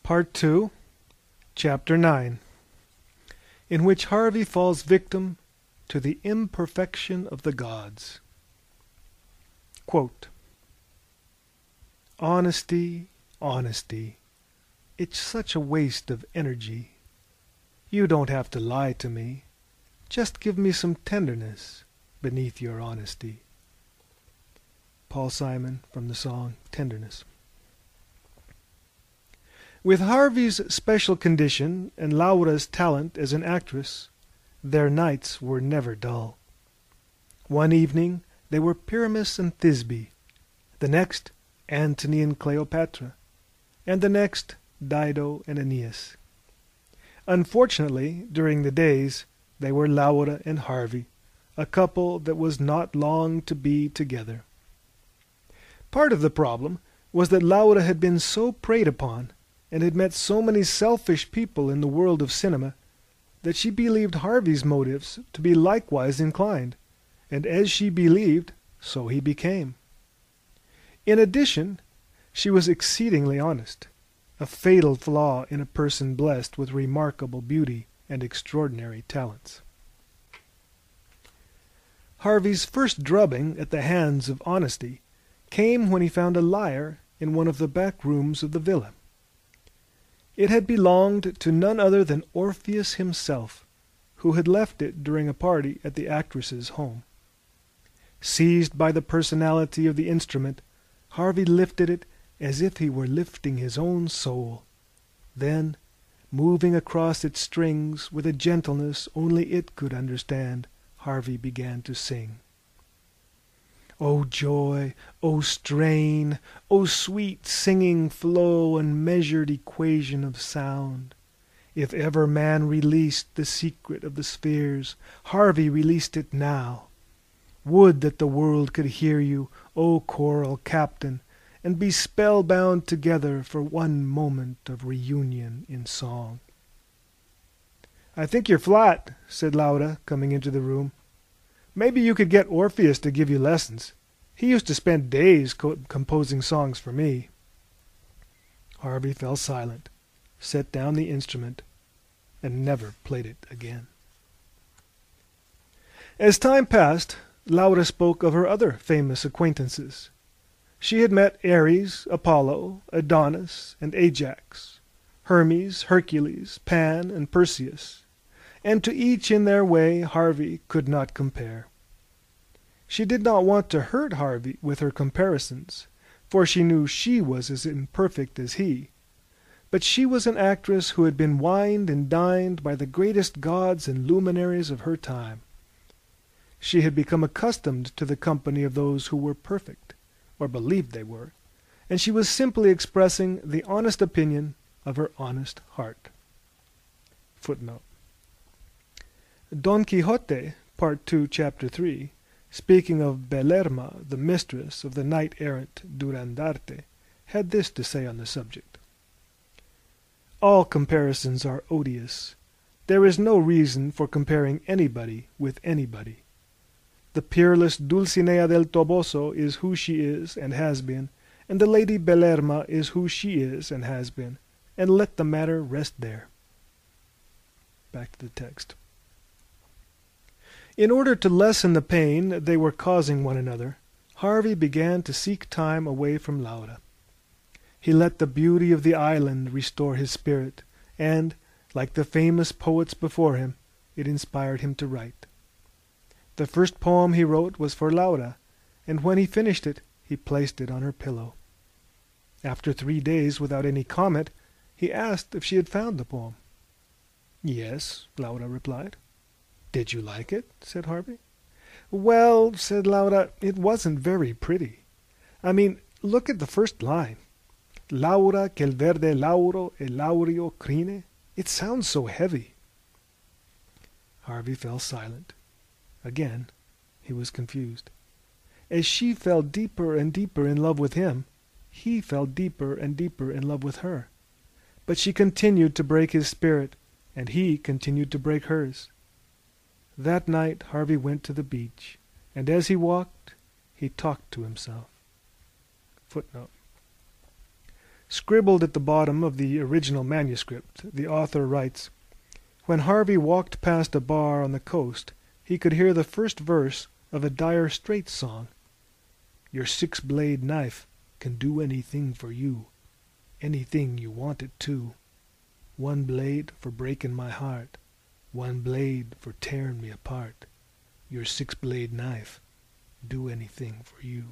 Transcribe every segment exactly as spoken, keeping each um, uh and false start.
Part two, Chapter nine, in which Harvey falls victim to the imperfection of the gods. Quote, "Honesty, honesty, it's such a waste of energy. You don't have to lie to me. Just give me some tenderness beneath your honesty." Paul Simon, from the song Tenderness. With Harvey's special condition and Laura's talent as an actress, their nights were never dull. One evening they were Pyramus and Thisbe, the next Antony and Cleopatra, and the next Dido and Aeneas. Unfortunately, during the days, they were Laura and Harvey, a couple that was not long to be together. Part of the problem was that Laura had been so preyed upon, and had met so many selfish people in the world of cinema, that she believed Harvey's motives to be likewise inclined, and as she believed, so he became. In addition, she was exceedingly honest, a fatal flaw in a person blessed with remarkable beauty and extraordinary talents. Harvey's first drubbing at the hands of honesty came when he found a lyre in one of the back rooms of the villa. It had belonged to none other than Orpheus himself, who had left it during a party at the actress's home. Seized by the personality of the instrument, Harvey lifted it as if he were lifting his own soul. Then, moving across its strings with a gentleness only it could understand, Harvey began to sing. O joy, O strain, O sweet singing flow and measured equation of sound! If ever man released the secret of the spheres, Harvey released it now. Would that the world could hear you, O choral captain, and be spellbound together for one moment of reunion in song. "I think you're flat," said Laura, coming into the room. "Maybe you could get Orpheus to give you lessons. He used to spend days co- composing songs for me." Harvey fell silent, set down the instrument, and never played it again. As time passed, Laura spoke of her other famous acquaintances. She had met Ares, Apollo, Adonis, and Ajax, Hermes, Hercules, Pan, and Perseus, and to each in their way Harvey could not compare. She did not want to hurt Harvey with her comparisons, for she knew she was as imperfect as he, but she was an actress who had been wined and dined by the greatest gods and luminaries of her time. She had become accustomed to the company of those who were perfect, or believed they were, and she was simply expressing the honest opinion of her honest heart. Footnote. Don Quixote, Part two, Chapter three, speaking of Belerma, the mistress of the knight-errant Durandarte, had this to say on the subject. "All comparisons are odious. There is no reason for comparing anybody with anybody. The peerless Dulcinea del Toboso is who she is and has been, and the Lady Belerma is who she is and has been, and let the matter rest there." Back to the text. In order to lessen the pain they were causing one another, Harvey began to seek time away from Laura. He let the beauty of the island restore his spirit, and, like the famous poets before him, it inspired him to write. The first poem he wrote was for Laura, and when he finished it, he placed it on her pillow. After three days without any comment, he asked if she had found the poem. "Yes," Laura replied. "Did you like it?" said Harvey. "Well," said Laura, "it wasn't very pretty. I mean, look at the first line. Laura che il verde lauro e laureo crine. It sounds so heavy." Harvey fell silent. Again, he was confused. As she fell deeper and deeper in love with him, he fell deeper and deeper in love with her. But she continued to break his spirit, and he continued to break hers. That night Harvey went to the beach, and as he walked, he talked to himself. Footnote. Scribbled at the bottom of the original manuscript, the author writes, "When Harvey walked past a bar on the coast, he could hear the first verse of a Dire Straits song. Your six-blade knife can do anything for you, anything you want it to. One blade for breaking my heart, one blade for tearing me apart. Your six-blade knife, do anything for you."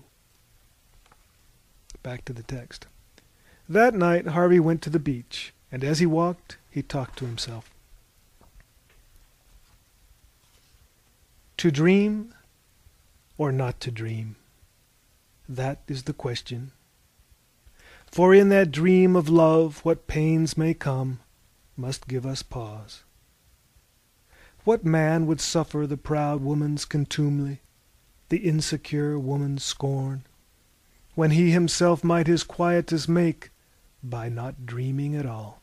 Back to the text. That night Harvey went to the beach, and as he walked, he talked to himself. To dream or not to dream? That is the question. For in that dream of love, what pains may come must give us pause. What man would suffer the proud woman's contumely, the insecure woman's scorn, when he himself might his quietus make by not dreaming at all?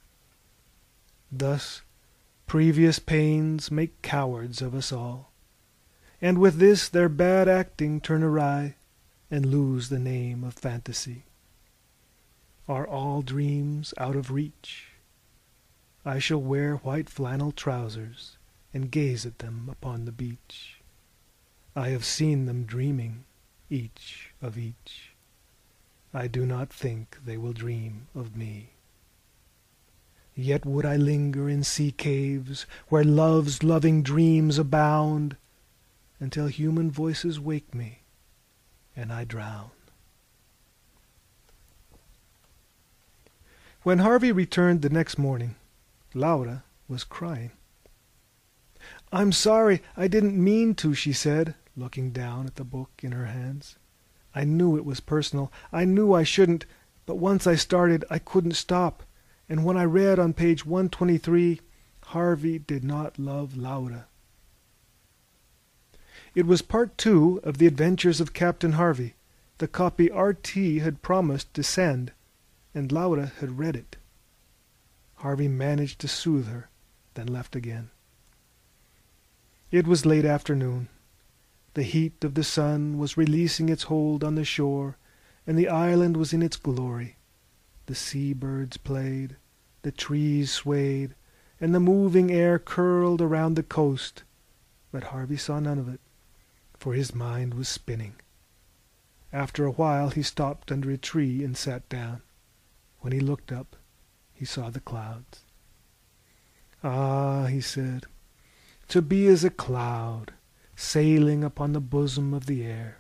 Thus previous pains make cowards of us all, and with this their bad acting turn awry, and lose the name of fantasy. Are all dreams out of reach? I shall wear white flannel trousers, and gaze at them upon the beach. I have seen them dreaming, each of each. I do not think they will dream of me. Yet would I linger in sea caves, where love's loving dreams abound, until human voices wake me, and I drown. When Harvey returned the next morning, Laura was crying. "I'm sorry, I didn't mean to," she said, looking down at the book in her hands. "I knew it was personal. I knew I shouldn't, but once I started I couldn't stop, and when I read on page one twenty-three, Harvey did not love Laura." It was part two of The Adventures of Captain Harvey, the copy R T had promised to send, and Laura had read it. Harvey managed to soothe her, then left again. It was late afternoon. The heat of the sun was releasing its hold on the shore, and the island was in its glory. The sea-birds played, the trees swayed, and the moving air curled around the coast, but Harvey saw none of it, for his mind was spinning. After a while he stopped under a tree and sat down. When he looked up, he saw the clouds. "Ah," he said, "to be as a cloud, sailing upon the bosom of the air."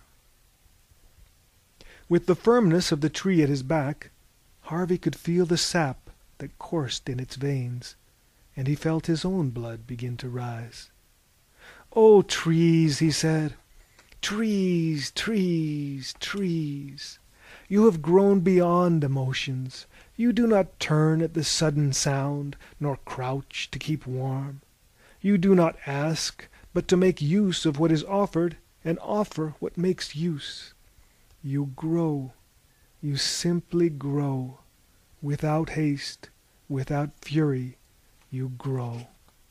With the firmness of the tree at his back, Harvey could feel the sap that coursed in its veins, and he felt his own blood begin to rise. "Oh, trees," he said, "trees, trees, trees! You have grown beyond emotions. You do not turn at the sudden sound, nor crouch to keep warm. You do not ask, but to make use of what is offered, and offer what makes use. You grow, you simply grow, without haste, without fury, you grow."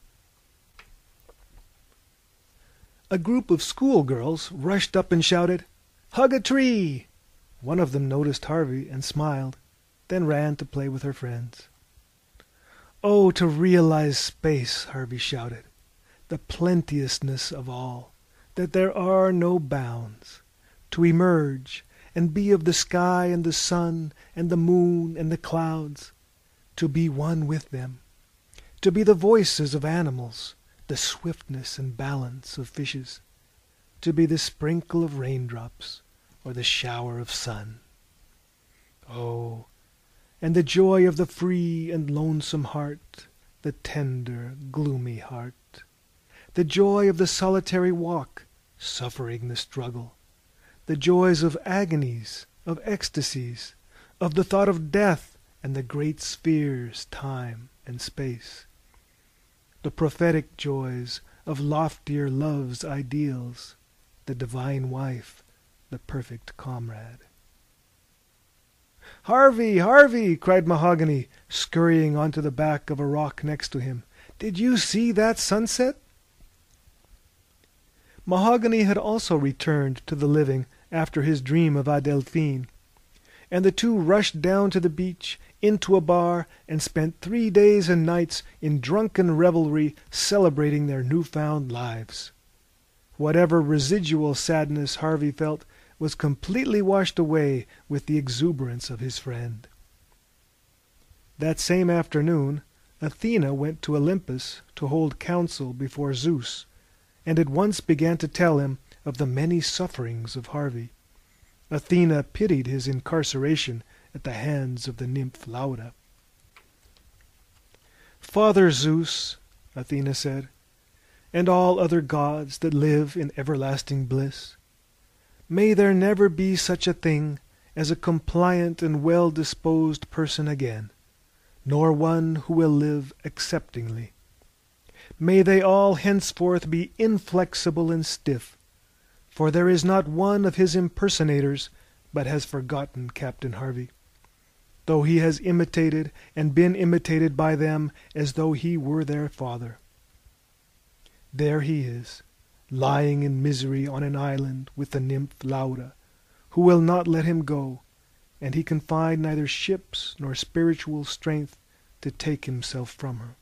A group of schoolgirls rushed up and shouted, "Hug a tree!" One of them noticed Harvey and smiled, then ran to play with her friends. "Oh, to realize space," Harvey shouted, "the plenteousness of all, that there are no bounds. To emerge and be of the sky and the sun and the moon and the clouds, to be one with them, to be the voices of animals, the swiftness and balance of fishes, to be the sprinkle of raindrops or the shower of sun. Oh, and the joy of the free and lonesome heart, the tender, gloomy heart, the joy of the solitary walk, suffering the struggle, the joys of agonies, of ecstasies, of the thought of death and the great spheres, time and space, the prophetic joys of loftier love's ideals, the divine wife, the perfect comrade." "Harvey, Harvey!" cried Mahogany, scurrying onto the back of a rock next to him. "Did you see that sunset?" Mahogany had also returned to the living after his dream of Adelphine. and the two rushed down to the beach, into a bar, and spent three days and nights in drunken revelry celebrating their new-found lives. Whatever residual sadness Harvey felt was completely washed away with the exuberance of his friend. That same afternoon Athena went to Olympus to hold council before Zeus, and at once began to tell him of the many sufferings of Harvey. Athena pitied his incarceration at the hands of the nymph Lauda. "Father Zeus," Athena said, "and all other gods that live in everlasting bliss, may there never be such a thing as a compliant and well-disposed person again, nor one who will live acceptingly. May they all henceforth be inflexible and stiff, for there is not one of his impersonators but has forgotten Captain Harvey, though he has imitated and been imitated by them as though he were their father. There he is, lying in misery on an island with the nymph Lauda, who will not let him go, and he can find neither ships nor spiritual strength to take himself from her."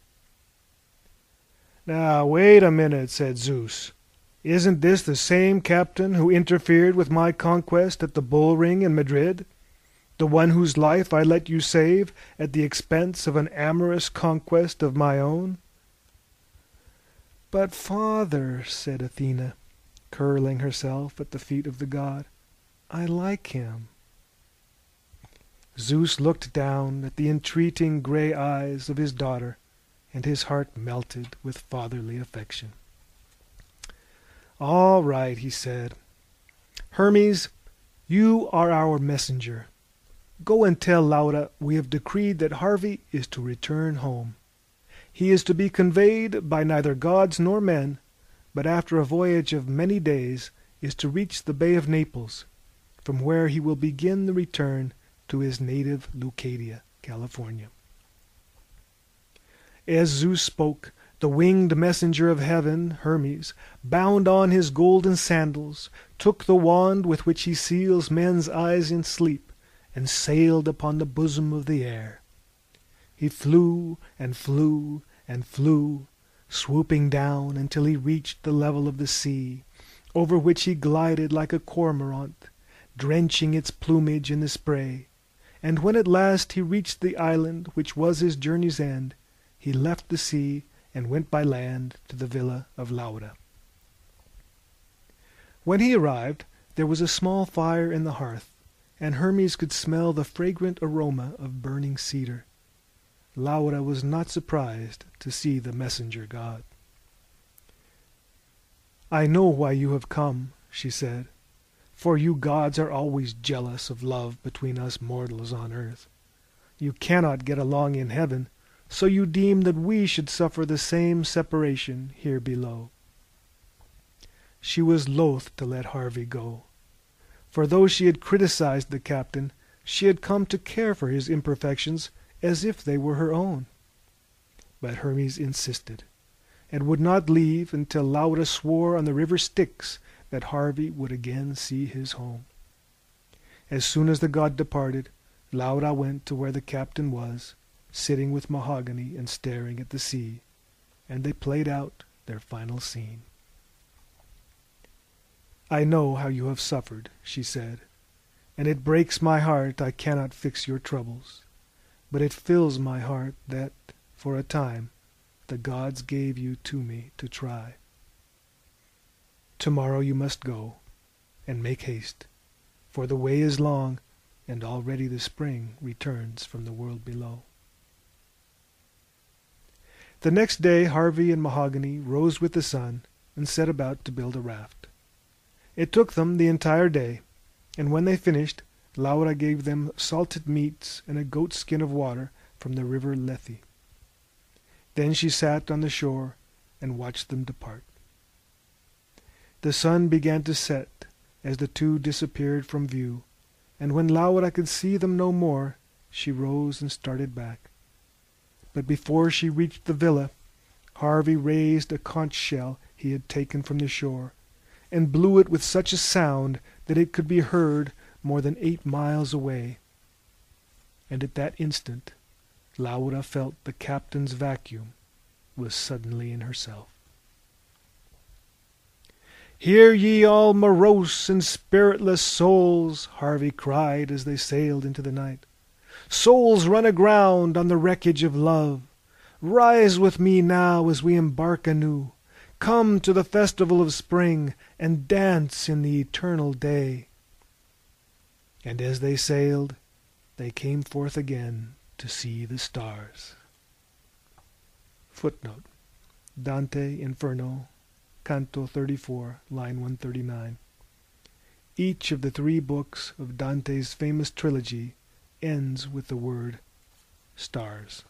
"Now, wait a minute," said Zeus. "Isn't this the same captain who interfered with my conquest at the bull ring in Madrid? The one whose life I let you save at the expense of an amorous conquest of my own?" "But, father," said Athena, curling herself at the feet of the god, "I like him." Zeus looked down at the entreating grey eyes of his daughter, and his heart melted with fatherly affection. "All right," he said. "Hermes, you are our messenger. Go and tell Lauda we have decreed that Harvey is to return home. He is to be conveyed by neither gods nor men, but after a voyage of many days is to reach the Bay of Naples, from where he will begin the return to his native Leucadia, California." As Zeus spoke, the winged messenger of heaven, Hermes, bound on his golden sandals, took the wand with which he seals men's eyes in sleep, and sailed upon the bosom of the air. He flew and flew and flew, swooping down until he reached the level of the sea, over which he glided like a cormorant, drenching its plumage in the spray, and when at last he reached the island which was his journey's end, he left the sea and went by land to the villa of Lauda. When he arrived, there was a small fire in the hearth, and Hermes could smell the fragrant aroma of burning cedar. Lauda was not surprised to see the messenger god. "I know why you have come," she said, "for you gods are always jealous of love between us mortals on earth. You cannot get along in heaven, so you deem that we should suffer the same separation here below." She was loath to let Harvey go, for though she had criticized the captain, she had come to care for his imperfections as if they were her own. But Hermes insisted, and would not leave until Lauda swore on the river Styx that Harvey would again see his home. As soon as the god departed, Lauda went to where the captain was, sitting with Mahogany and staring at the sea, and they played out their final scene. "I know how you have suffered," she said, "and it breaks my heart I cannot fix your troubles, but it fills my heart that, for a time, the gods gave you to me to try. Tomorrow you must go, and make haste, for the way is long, and already the spring returns from the world below." The next day Harvey and Mahogany rose with the sun and set about to build a raft. It took them the entire day, and when they finished, Lauda gave them salted meats and a goat skin of water from the river Lethe. Then she sat on the shore and watched them depart. The sun began to set as the two disappeared from view, and when Lauda could see them no more, she rose and started back. But before she reached the villa, Harvey raised a conch shell he had taken from the shore, and blew it with such a sound that it could be heard more than eight miles away, and at that instant Laura felt the captain's vacuum was suddenly in herself. "Hear ye all morose and spiritless souls," Harvey cried as they sailed into the night. "Souls run aground on the wreckage of love. Rise with me now as we embark anew. Come to the festival of spring and dance in the eternal day." And as they sailed, they came forth again to see the stars. Footnote: Dante Inferno, Canto thirty-four, line one thirty-nine. Each of the three books of Dante's famous trilogy ends with the word stars.